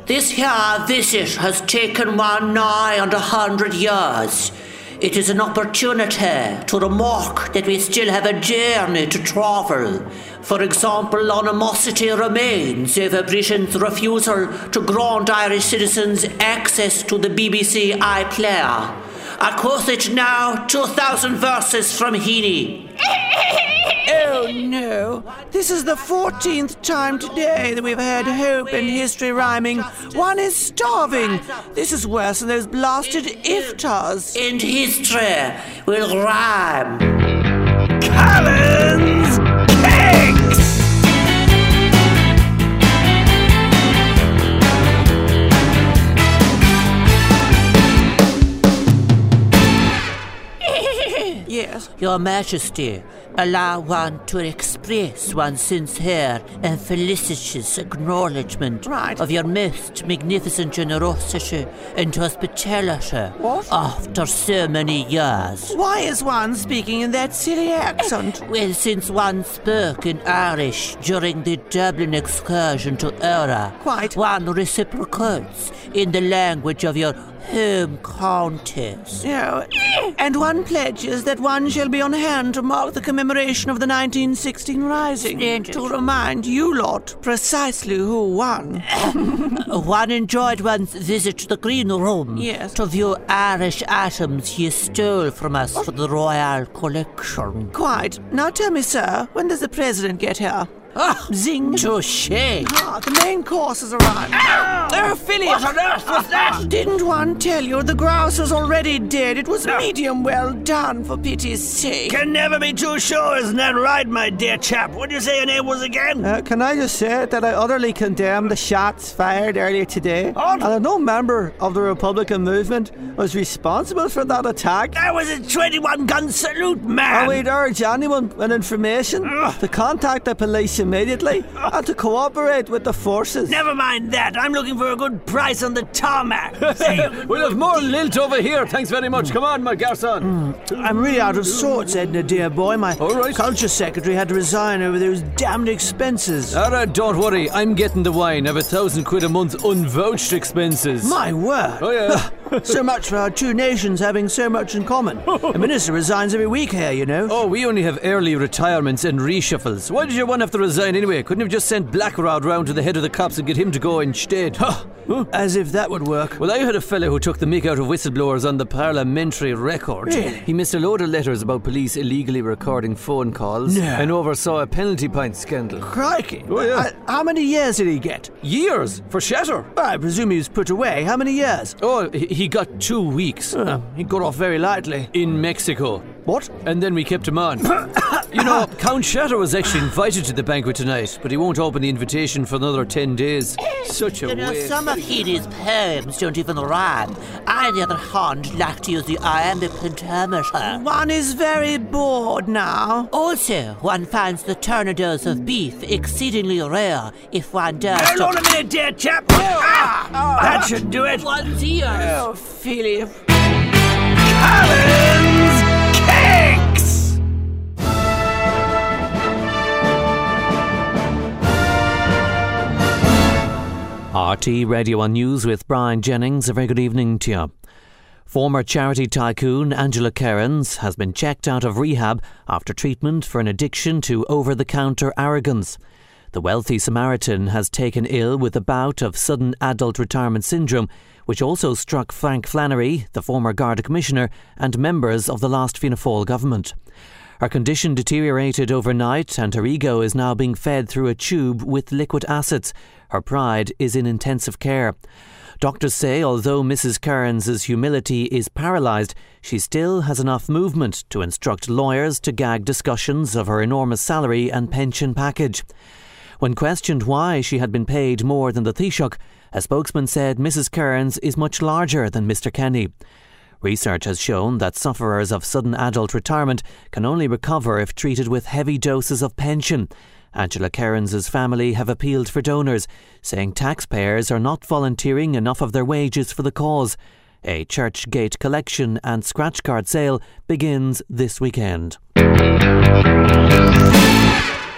This here visit has taken one nigh on 100 years. It is an opportunity to remark that we still have a journey to travel. For example, animosity remains over Britain's refusal to grant Irish citizens access to the BBC iPlayer. I quote it now, 2,000 verses from Heaney. Oh no, this is the 14th time today that we've heard hope and history rhyming. One is starving. This is worse than those blasted iftars. And history will rhyme. Callan's Cakes! Yes? Your Majesty, allow one to express one's sincere and felicitous acknowledgement of your most magnificent generosity and hospitality. What? After so many years. Why is one speaking in that silly accent? Well, since one spoke in Irish during the Dublin excursion to Eire, Quite. one reciprocates in the language of your home counties. Oh, and one pledges that one shall be on hand to mark the commemoration of the 1916 Rising. Splendid. To remind you lot precisely who won. One enjoyed one's visit to the Green Room. Yes. To view Irish items you stole from us for the Royal Collection. Quite. Now tell me, sir, when does the President get here? Ah, Zing. touché. Ah, the main course has arrived. Oh, Philip! What on earth was that? Didn't one tell you the grouse was already dead? It was medium well done, for pity's sake. Can never be too sure, isn't that right, my dear chap? What did you say your name was again? Can I just say that I utterly condemn the shots fired earlier today? What? And no member of the Republican movement was responsible for that attack. That was a 21-gun salute, man! And we'd urge anyone with information to contact the police immediately and to cooperate with the forces. Never mind that. I'm looking for a good price on the tarmac. We'll have more lilt over here. Thanks very much. Come on, my garçon. I'm really out of sorts, Edna, dear boy. My All right. culture secretary had to resign over those damned expenses. All right, don't worry. I'm getting the wine. I have £1,000 a month unvouched expenses. My word. Oh, yeah. So much for our two nations having so much in common. The minister resigns every week here, you know. Oh, we only have early retirements and reshuffles. Why did your one have to resign anyway? Couldn't have just sent Blackrod round to the head of the cops and get him to go instead? As if that would work. Well, I had a fellow who took the mick out of whistleblowers on the parliamentary record. Really? He missed a load of letters about police illegally recording phone calls and oversaw a penalty point scandal. Crikey. Oh, yeah. How many years did he get? Years for shatter. I presume he was put away. How many years? Oh, he got 2 weeks. He got off very lightly. In Mexico. What? And then we kept him on. You know, Count Shatter was actually invited to the banquet tonight, but he won't open the invitation for another 10 days. Such a You know, waste. some of Heaney's poems don't even rhyme. I, on the other hand, like to use the iambic pentameter. One is very bored now. Also, one finds the tornadoes of beef exceedingly rare if one does. Hold on a minute, dear chap. That should do it. One's ears. Oh, Philip. Callan's Cakes! RT Radio 1 News with Brian Jennings. A very good evening to you. Former charity tycoon Angela Cairns has been checked out of rehab after treatment for an addiction to over-the-counter arrogance. The wealthy Samaritan has taken ill with a bout of sudden adult retirement syndrome, which also struck Frank Flannery, the former Garda Commissioner, and members of the last Fianna Fáil government. Her condition deteriorated overnight and her ego is now being fed through a tube with liquid acids. Her pride is in intensive care. Doctors say although Mrs. Cairns' humility is paralysed, she still has enough movement to instruct lawyers to gag discussions of her enormous salary and pension package. When questioned why she had been paid more than the Taoiseach, a spokesman said Mrs. Cairns is much larger than Mr. Kenny. Research has shown that sufferers of sudden adult retirement can only recover if treated with heavy doses of pension. Angela Cairns' family have appealed for donors, saying taxpayers are not volunteering enough of their wages for the cause. A church gate collection and scratch card sale begins this weekend.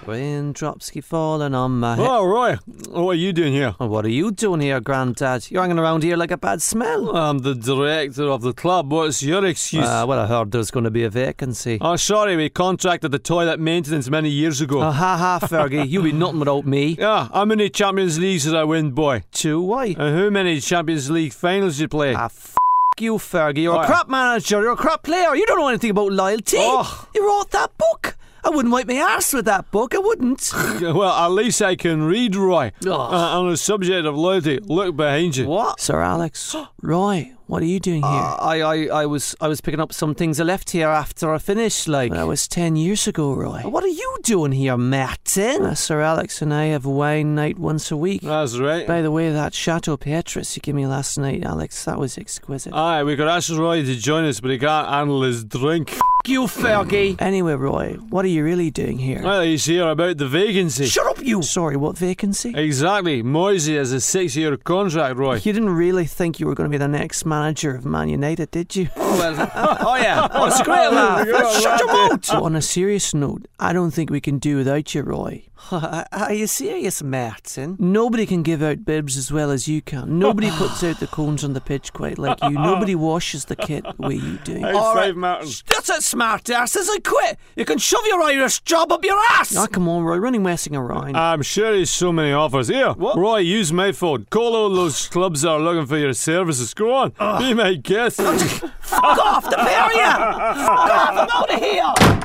Raindrops keep falling on my head. Oh, Roy, what are you doing here? Oh, what are you doing here, Grandad? You're hanging around here like a bad smell. I'm the director of the club. What's your excuse? Well, I heard there's going to be a vacancy. Oh, sorry, we contracted the toilet maintenance many years ago. Oh, ha, Fergie. You'll be nothing without me. Yeah, how many Champions Leagues did I win, boy? 2, why? And how many Champions League finals did you play? You, Fergie. You're a crap manager. You're a crap player. You don't know anything about loyalty. Oh. You wrote that book. I wouldn't wipe my arse with that book. I wouldn't. Well, at least I can read, Roy. Oh. On the subject of loyalty, look behind you. What? Sir Alex. Roy, what are you doing here? I was picking up some things I left here after I finished, like. That was 10 years ago, Roy. What are you doing here, Martin? Sir Alex and I have a wine night once a week. That's right. By the way, that Chateau Petrus you gave me last night, Alex, that was exquisite. Aye, we could ask Roy to join us, but he can't handle his drink. You, Fergie. Anyway, Roy, what are you really doing here? Well, he's here about the vacancy. Shut up, you! Sorry, what vacancy? Exactly. Moisey has a 6-year contract, Roy. You didn't really think you were going to be the next manager of Man United, did you? Oh, yeah. Oh, it's a great laugh. Shut your mouth! So on a serious note, I don't think we can do without you, Roy. Are you serious, Martin? Nobody can give out bibs as well as you can. Nobody puts out the cones on the pitch quite like you. Nobody washes the kit the way you do. All right, Martin. That's it, smart asses. I quit. You can shove your Irish job up your ass. Oh, come on, Roy. Running messing around. I'm sure there's so many offers. Here, Roy, use my phone. Call all those clubs that are looking for your services. Go on, be my guest. Fuck off, the pair of you. Fuck off, I'm out of here.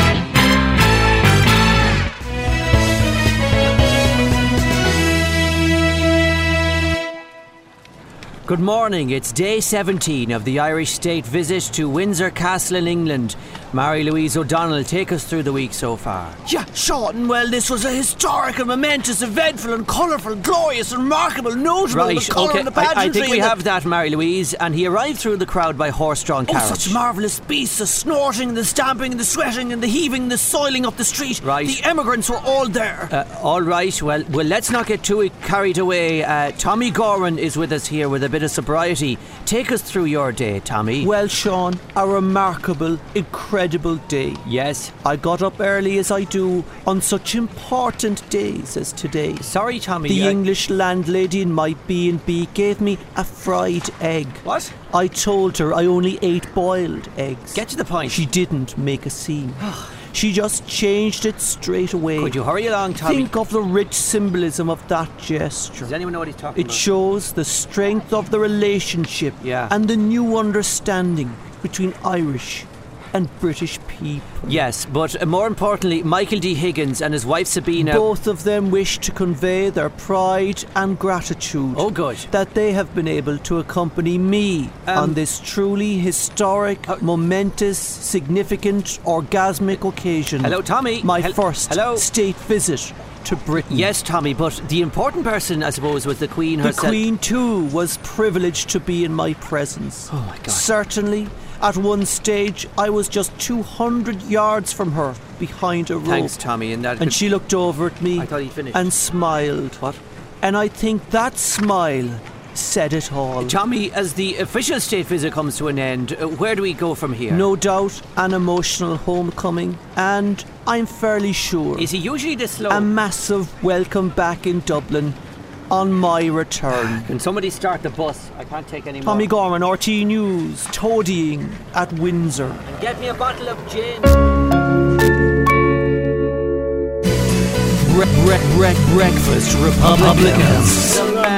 Good morning. It's day 17 of the Irish state visit to Windsor Castle in England. Mary-Louise O'Donnell, take us through the week so far. Yeah, Sean, well, this was a historic and momentous, eventful and colourful, glorious and remarkable, notable. Right, the colour okay. and the pageantry. I think we have that, Mary-Louise. And he arrived through the crowd by horse-drawn carriage. Oh, such marvellous beasts, the snorting, the stamping, the sweating and the heaving, the soiling up the street. Right. The emigrants were all there. All right, well, let's not get too carried away. Tommy Goran is with us here with a bit of sobriety. Take us through your day, Tommy. Well, Sean, a remarkable, incredible day. Yes. I got up early as I do on such important days as today. Sorry, Tommy. The English landlady in my B&B gave me a fried egg. What? I told her I only ate boiled eggs. Get to the point. She didn't make a scene. She just changed it straight away. Could you hurry along, Tommy? Think of the rich symbolism of that gesture. Does anyone know what he's talking about? It shows the strength of the relationship and the new understanding between Irish and British people. Yes, but more importantly, Michael D. Higgins and his wife Sabina... Both of them wish to convey their pride and gratitude. Oh, good. That they have been able to accompany me on this truly historic, momentous, significant, orgasmic occasion. Hello, Tommy. My first state visit to Britain. Yes, Tommy, but the important person, I suppose, was the Queen herself. The Queen, too, was privileged to be in my presence. Oh, my God. Certainly, at one stage, I was just 200 yards from her, behind a rope. Thanks, Tommy. And she looked over at me I thought he'd finished. and smiled. What? And I think that smile said it all. Tommy, as the official state visit comes to an end, where do we go from here? No doubt an emotional homecoming, and I'm fairly sure Is he usually this slow? a massive welcome back in Dublin on my return. Can somebody start the bus? I can't take any more. Tommy Gorman, RT News, toadying at Windsor. And get me a bottle of gin. Breakfast Republicans.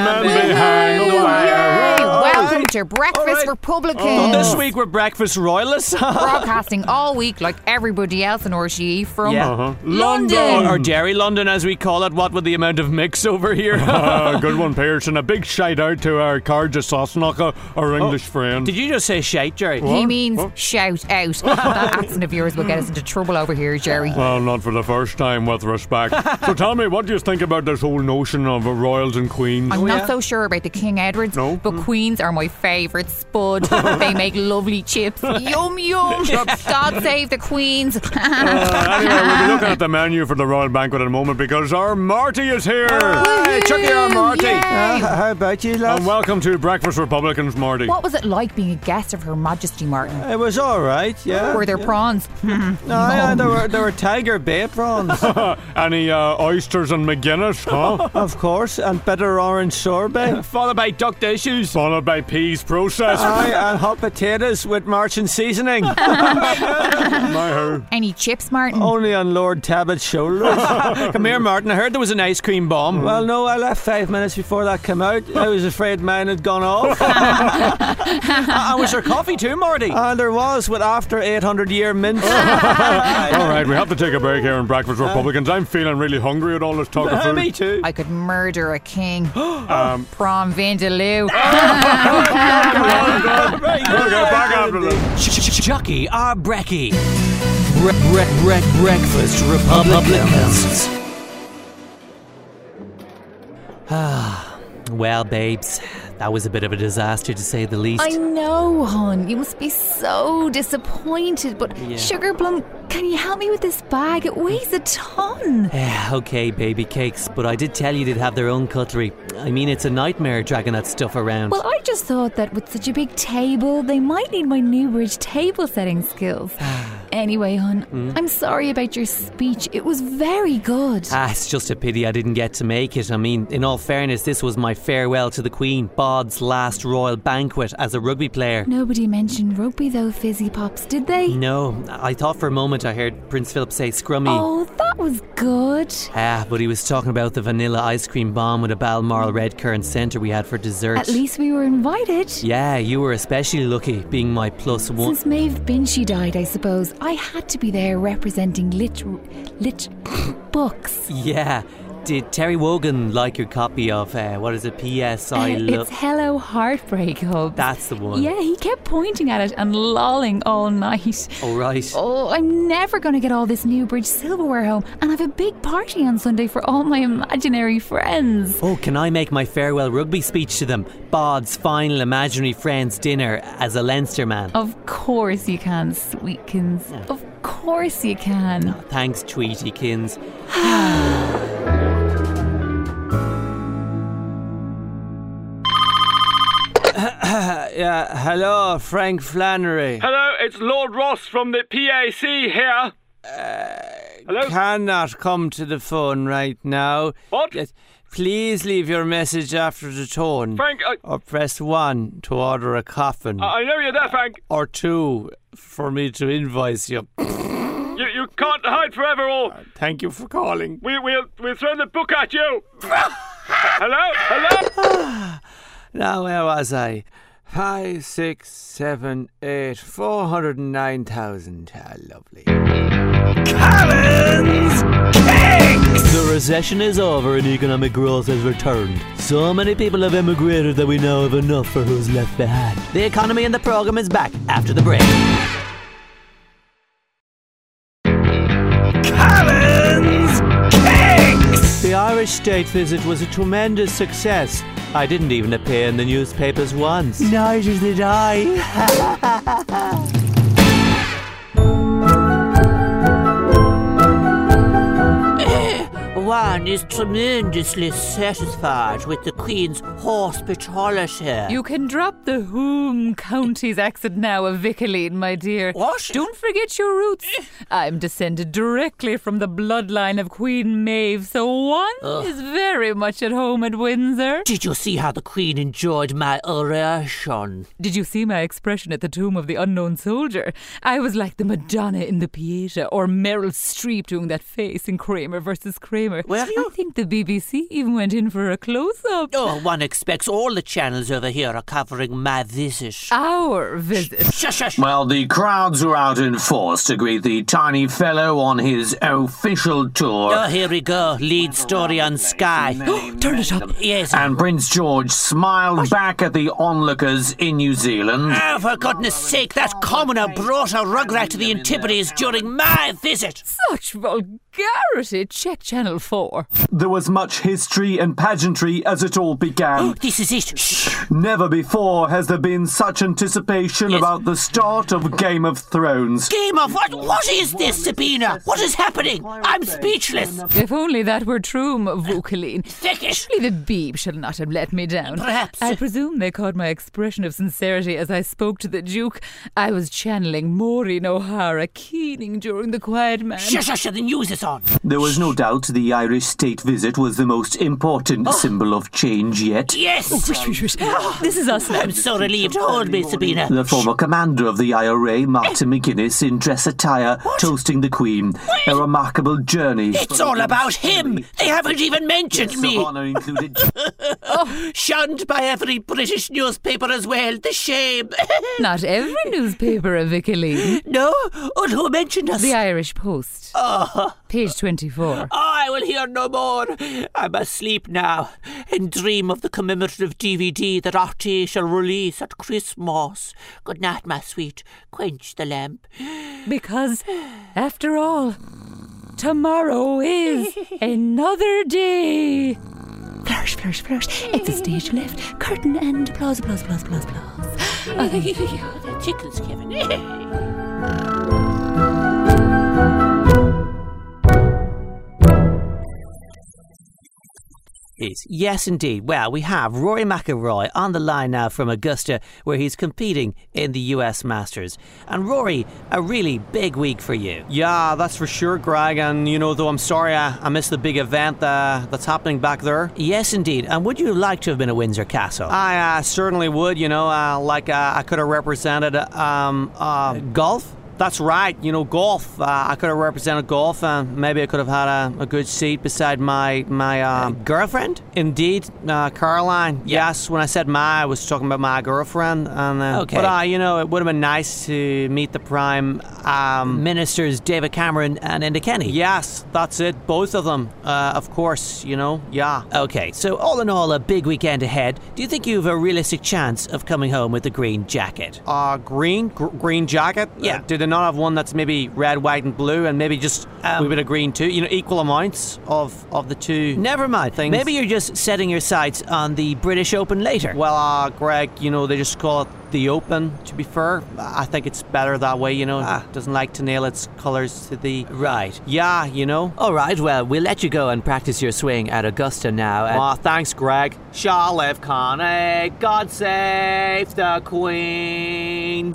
Welcome to Breakfast Republicans. This week we're breakfast royalists. Broadcasting all week like everybody else in RTE from London. Or Derry London, as we call it. What with the amount of mix over here? Good one, Pearson. A big shout out to our Carja Sosnaka, our English friend. Did you just say shite, Jerry? He means shout out. That accent of yours will get us into trouble over here, Jerry. Well, not for the first time, with respect. So tell me, what do you think about this whole notion of royals and queens? I'm not so sure about the King Edwards, but Queens are my favourite, Spud. They make lovely chips. Yum, yum. God save the Queens. Anyway, we'll be looking at the menu for the Royal Banquet in a moment because our Marty is here. Hey, Chucky or Marty. Yay. How about you, lads? And welcome to Breakfast Republicans, Marty. What was it like being a guest of Her Majesty, Martin? It was all right, yeah. Were there prawns? No, yeah, there were tiger bay prawns. Any oysters and McGuinness, huh? Of course, and bitter orange sorbet. Followed by duck dishes. Followed by peas processed. Aye, and hot potatoes with marching seasoning. My ho. Any chips, Martin? Only on Lord Tabit's shoulders. Come here, Martin. I heard there was an ice cream bomb. Well, no, I left 5 minutes before that came out. I was afraid mine had gone off. And was there coffee too, Marty? And there was, with after 800-year mint. All right, we have to take a break here in Breakfast Republicans. I'm feeling really hungry with all this talk of food. Me too. I could murder a king. Prawn vindaloo. We'll get back after this. Chucky or Brecky? Breakfast Republicans. Well, babes, that was a bit of a disaster to say the least. I know, hon. You must be so disappointed. But Sugar Plum, can you help me with this bag? It weighs a ton. Okay, baby cakes, but I did tell you they'd have their own cutlery. I mean, it's a nightmare dragging that stuff around. Well, I just thought that with such a big table, they might need my Newbridge table setting skills. Anyway, hon, I'm sorry about your speech. It was very good. It's just a pity I didn't get to make it. I mean, in all fairness, this was my farewell to the Queen, Bod's last royal banquet as a rugby player. Nobody mentioned rugby though, Fizzy Pops, did they? No, I thought for a moment I heard Prince Philip say scrummy. Oh, that was good. But he was talking about the vanilla ice cream bomb with a Balmoral red currant centre we had for dessert. At least we were invited. Yeah, you were especially lucky, being my +1. Since Maeve Binchy died, I suppose, I had to be there representing lit books. Yeah. Did Terry Wogan like your copy of, what is it, P.S. I Love... It's Hello Heartbreak Hub. That's the one. Yeah, he kept pointing at it and lolling all night. Oh, right. Oh, I'm never going to get all this Newbridge silverware home, and I have a big party on Sunday for all my imaginary friends. Oh, can I make my farewell rugby speech to them? Bod's final imaginary friends dinner as a Leinster man. Of course you can, Sweetkins. Of course you can. Thanks, Tweetykins. Yeah, hello, Frank Flannery. Hello, it's Lord Ross from the PAC here. Hello? Cannot come to the phone right now. What? Yes, please leave your message after the tone. Frank, Or press 1 to order a coffin. I know you're there, Frank. Or 2 for me to invoice you. You can't hide forever, or Thank you for calling. we'll throw the book at you. Hello? Now, where was I? 5, 6, 7, 8, 409,000. Lovely. Collins Cakes! The recession is over and economic growth has returned. So many people have emigrated that we now have enough for who's left behind. The economy and the programme is back after the break. Collins Cakes! The Irish state visit was a tremendous success. I didn't even appear in the newspapers once. Neither did I. One is tremendously satisfied with the Queen's hospitality. You can drop the Whom Counties accent now, Vickaleen, my dear. What? Don't forget your roots. I'm descended directly from the bloodline of Queen Maeve, so one is very much at home at Windsor. Did you see how the Queen enjoyed my oration? Did you see my expression at the tomb of the unknown soldier? I was like the Madonna in the Pieta, or Meryl Streep doing that face in Kramer versus Kramer. Were you? I think the BBC even went in for a close-up. Oh, one expects all the channels over here are covering my visit. Our visit. Shush, shush. Well, the crowds were out in force to greet the tiny fellow on his official tour. Oh, here we go. Lead story on Sky. Turn it up. Yes. And Prince George smiled back at the onlookers in New Zealand. Oh, for goodness sake, that commoner brought a rugrat to the Antipodes during my visit. Such vulgarity. Check Channel 4. There was much history and pageantry as it all began. This is it. Shh. Never before has there been such anticipation about the start of Game of Thrones. Game of what? What is this, Sabina? What is happening? I'm speechless. If only that were true, Vukaline. Thicket. Surely the beeb shall not have let me down. Perhaps. I presume they caught my expression of sincerity as I spoke to the Duke. I was channeling Maureen O'Hara keening during the Quiet Man. Shush, the news is on. There was no doubt the Irish state visit was the most important symbol of change yet. Yes. This is us now. I'm so relieved. Hold me, Sabina. The former commander of the IRA, Martin McGuinness, in dress attire, toasting the Queen. A remarkable journey. It's all about him. They haven't even mentioned me. Honour included. Shunned by every British newspaper as well. The shame. Not every newspaper, Vukaline. No? Oh, who mentioned us? The Irish Post. Page 24. I will hear no more. I must sleep now and dream of the commemorative DVD that RT shall release at Christmas. Good night, my sweet. Quench the lamp. Because, after all, tomorrow is another day. Flourish, flourish, flourish. Exit stage left. Curtain and applause, applause, applause, applause, applause. Oh, thank you. That tickles, Kevin. Yes, indeed. Well, we have Rory McIlroy on the line now from Augusta, where he's competing in the US Masters. And Rory, a really big week for you. Yeah, that's for sure, Greg. And, though I'm sorry I missed the big event that's happening back there. Yes, indeed. And would you like to have been at Windsor Castle? I certainly would, I could have represented golf. That's right, golf. I could have represented golf, and maybe I could have had a good seat beside my girlfriend? Indeed, Caroline. Yeah. Yes, when I said I was talking about my girlfriend. And okay. But it would have been nice to meet the Prime Ministers David Cameron and Enda Kenny. Yes, that's it. Both of them, of course. Yeah. Okay, so all in all, a big weekend ahead. Do you think you have a realistic chance of coming home with the green jacket? Green jacket? Yeah. Did they not have one that's maybe red, white and blue, and maybe just a bit of green too? Equal amounts of the two. Never mind. Things. Maybe you're just setting your sights on the British Open later. Well, Greg, they just call it the Open, to be fair. I think it's better that way, It doesn't like to nail its colours to the... Right. Yeah, All right, well, we'll let you go and practice your swing at Augusta now. Thanks, Greg. Shall live Connie, God save the Queen.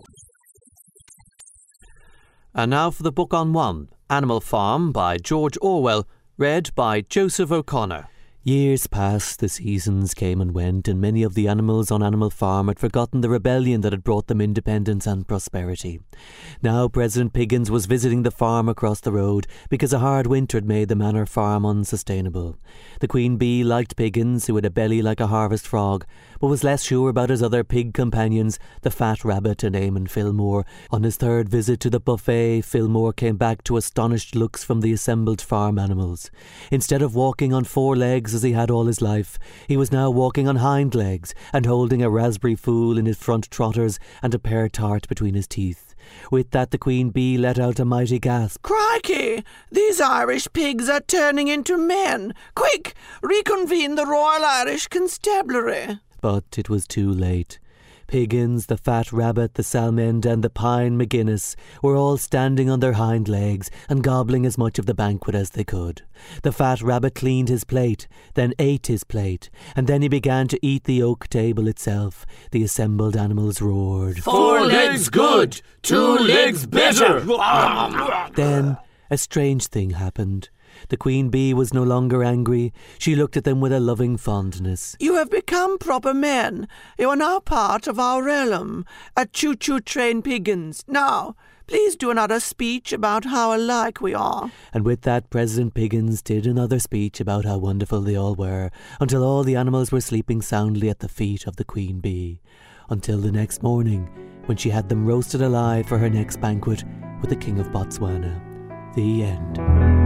And now for the book on one, Animal Farm by George Orwell, read by Joseph O'Connor. Years passed, the seasons came and went, and many of the animals on Animal Farm had forgotten the rebellion that had brought them independence and prosperity. Now President Piggins was visiting the farm across the road because a hard winter had made the manor farm unsustainable. The Queen Bee liked Piggins, who had a belly like a harvest frog, but was less sure about his other pig companions, the Fat Rabbit and Eamon Fillmore. On his third visit to the buffet, Fillmore came back to astonished looks from the assembled farm animals. Instead of walking on four legs as he had all his life, he was now walking on hind legs and holding a raspberry fool in his front trotters and a pear tart between his teeth. With that, the Queen Bee let out a mighty gasp. Crikey! These Irish pigs are turning into men! Quick! Reconvene the Royal Irish Constabulary! But it was too late. Piggins, the Fat Rabbit, the Salmond and the Pine McGuinness were all standing on their hind legs and gobbling as much of the banquet as they could. The Fat Rabbit cleaned his plate, then ate his plate, and then he began to eat the oak table itself. The assembled animals roared. 4 legs good, 2 legs better. Then a strange thing happened. The Queen Bee was no longer angry. She looked at them with a loving fondness. You have become proper men. You are now part of our realm. A choo-choo train, Piggins. Now, please do another speech about how alike we are. And with that, President Piggins did another speech about how wonderful they all were, until all the animals were sleeping soundly at the feet of the Queen Bee. Until the next morning, when she had them roasted alive for her next banquet with the King of Botswana. The end.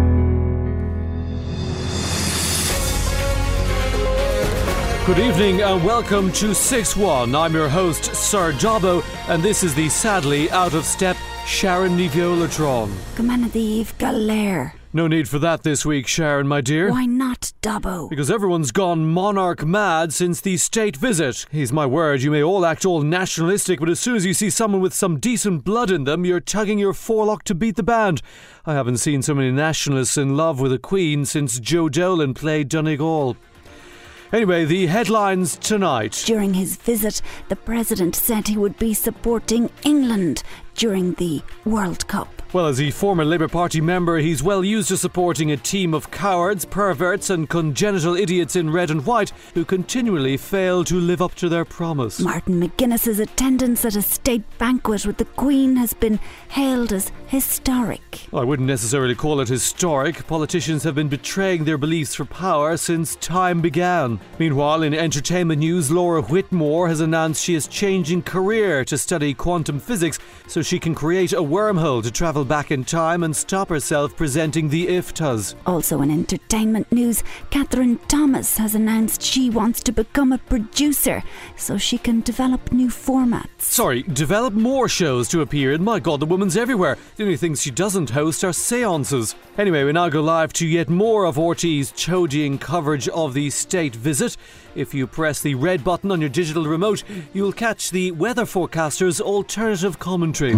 Good evening and welcome to 6-1. I'm your host, Sir Jobbo, and this is the sadly out-of-step Sharon Niviolatron. Gamanadív Galer. No need for that this week, Sharon, my dear. Why not, Dobbo? Because everyone's gone monarch mad since the state visit. He's my word, you may all act all nationalistic, but as soon as you see someone with some decent blood in them, you're tugging your forelock to beat the band. I haven't seen so many nationalists in love with a queen since Joe Dolan played Donegal. Anyway, the headlines tonight. During his visit, the president said he would be supporting England during the World Cup. Well, as a former Labour Party member, he's well used to supporting a team of cowards, perverts and congenital idiots in red and white who continually fail to live up to their promise. Martin McGuinness's attendance at a state banquet with the Queen has been hailed as historic. I wouldn't necessarily call it historic. Politicians have been betraying their beliefs for power since time began. Meanwhile, in entertainment news, Laura Whitmore has announced she is changing career to study quantum physics so she can create a wormhole to travel back in time and stop herself presenting the IFTAs. Also in entertainment news, Catherine Thomas has announced she wants to become a producer so she can develop new formats. Sorry, develop more shows to appear in? My God, the woman's everywhere. The only things she doesn't host are seances. Anyway, we now go live to yet more of RT's chodying coverage of the state visit. If you press the red button on your digital remote, you'll catch the weather forecaster's alternative commentary.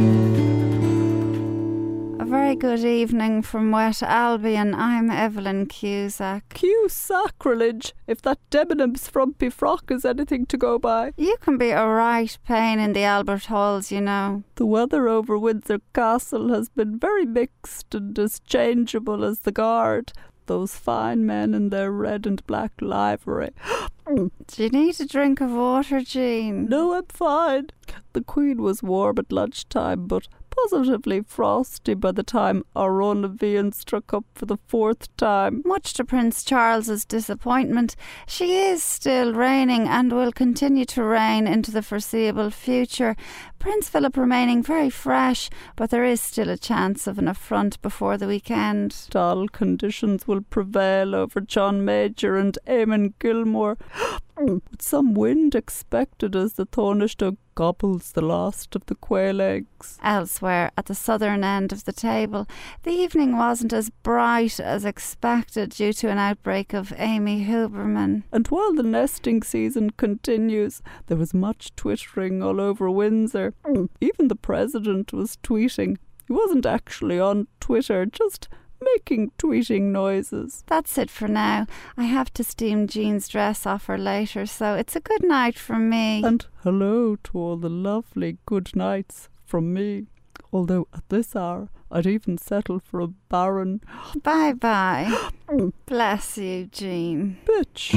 A very good evening from Wet Albion. I'm Evelyn Cusack. Sacrilege, if that Debenhams frumpy frock is anything to go by. You can be a right pain in the Albert Halls, you know. The weather over Windsor Castle has been very mixed and as changeable as the guard. Those fine men in their red and black livery. Do you need a drink of water, Jean? No, I'm fine. The Queen was warm at lunchtime, but positively frosty by the time Arona Vian struck up for the 4th time. Much to Prince Charles's disappointment, she is still reigning and will continue to reign into the foreseeable future. Prince Philip remaining very fresh, but there is still a chance of an affront before the weekend. Dull conditions will prevail over John Major and Eamon Gilmore, with some wind expected as the Taoiseach gobbles the last of the quail eggs. Elsewhere, at the southern end of the table, the evening wasn't as bright as expected due to an outbreak of Amy Huberman. And while the nesting season continues, there was much twittering all over Windsor. Even the president was tweeting. He wasn't actually on Twitter, just making tweeting noises. That's it for now. I have to steam Jean's dress off her later, so it's a good night from me. And hello to all the lovely good nights from me. Although at this hour, I'd even settle for a Baron. Bye-bye. Bless you, Jean. Bitch.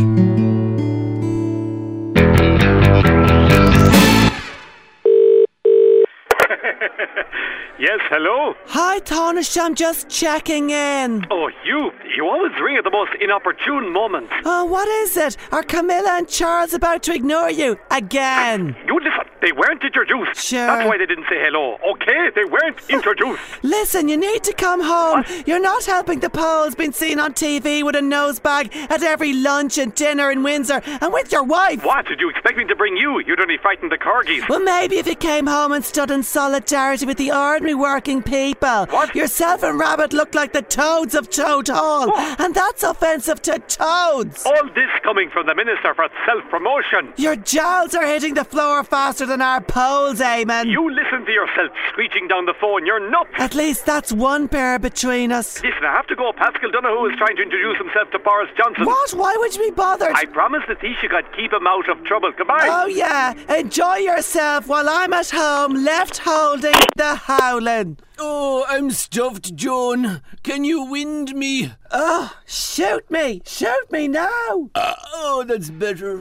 Yes, hello? Hi, Taoiseach, I'm just checking in. Oh, you always ring at the most inopportune moment. Oh, what is it? Are Camilla and Charles about to ignore you again? You listen, they weren't introduced. Sure. That's why they didn't say hello, okay? They weren't introduced. Listen, you need to come home. What? You're not helping the Poles being seen on TV with a nose bag at every lunch and dinner in Windsor and with your wife. What, did you expect me to bring you? You'd only frighten the corgis. Well, maybe if you came home and stood in solidarity with the ordinary working people. What? Yourself and Rabbit look like the toads of Toad Hall. What? And that's offensive to toads. All this coming from the Minister for Self-Promotion. Your jowls are hitting the floor faster than our poles, Eamon. You listen to yourself screeching down the phone. You're nuts. At least that's one pair between us. Listen, I have to go. Pascal Donoghue is trying to introduce himself to Boris Johnson. What? Why would you be bothered? I promised that Taoiseach I'd keep him out of trouble. Goodbye. Oh, yeah. Enjoy yourself while I'm at home left holding the howling. Oh, I'm stuffed, Joan. Can you wind me? Oh, shoot me. Shoot me now. Oh, that's better.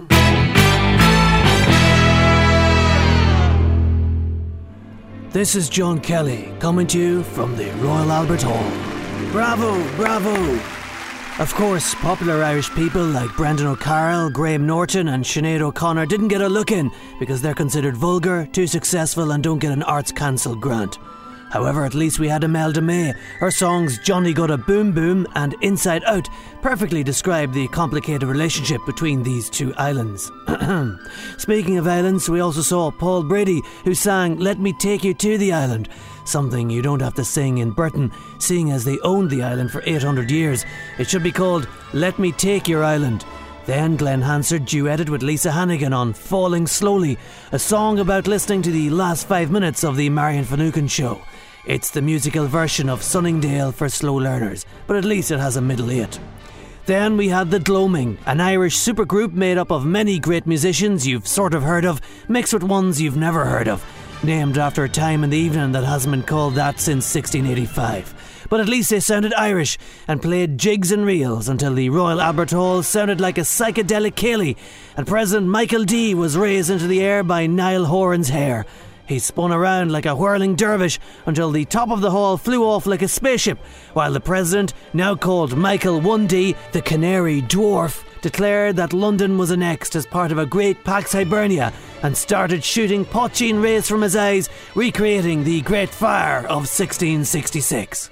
This is John Kelly, coming to you from the Royal Albert Hall. Bravo, bravo! Of course, popular Irish people like Brendan O'Carroll, Graham Norton and Sinead O'Connor didn't get a look in because they're considered vulgar, too successful and don't get an Arts Council grant. However, at least we had Imelda May. Her songs Johnny Got a Boom Boom and Inside Out perfectly describe the complicated relationship between these two islands. Speaking of islands, we also saw Paul Brady, who sang Let Me Take You to the Island, something you don't have to sing in Britain, seeing as they owned the island for 800 years. It should be called Let Me Take Your Island. Then Glenn Hansard duetted with Lisa Hannigan on Falling Slowly, a song about listening to the last 5 minutes of the Marion Finucane show. It's the musical version of Sunningdale for slow learners, but at least it has a middle 8. Then we had The Gloaming, an Irish supergroup made up of many great musicians you've sort of heard of, mixed with ones you've never heard of, named after a time in the evening that hasn't been called that since 1685. But at least they sounded Irish and played jigs and reels until the Royal Albert Hall sounded like a psychedelic ceilidh and President Michael D was raised into the air by Niall Horan's hair. He spun around like a whirling dervish until the top of the hall flew off like a spaceship, while the President, now called Michael 1D, the Canary Dwarf, declared that London was annexed as part of a great Pax Hibernia and started shooting poteen rays from his eyes, recreating the Great Fire of 1666.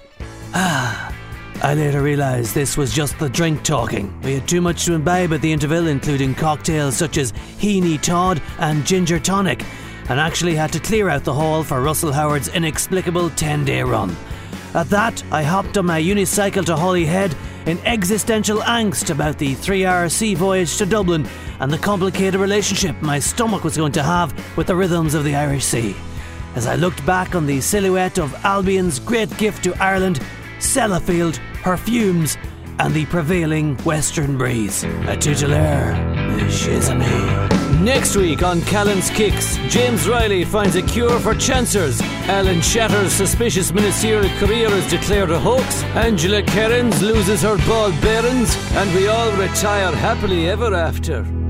I later realised this was just the drink talking. We had too much to imbibe at the interval, including cocktails such as Heaney Todd and Ginger Tonic, and actually had to clear out the hall for Russell Howard's inexplicable 10-day run. At that, I hopped on my unicycle to Holyhead in existential angst about the 3-hour sea voyage to Dublin and the complicated relationship my stomach was going to have with the rhythms of the Irish Sea. As I looked back on the silhouette of Albion's great gift to Ireland, Sellafield, perfumes, and the prevailing western breeze. A tutelare, chez ami. Next week on Callan's Kicks, James Riley finds a cure for chancers. Alan Shatter's suspicious ministerial career is declared a hoax. Angela Kerins loses her ball bearings, and we all retire happily ever after.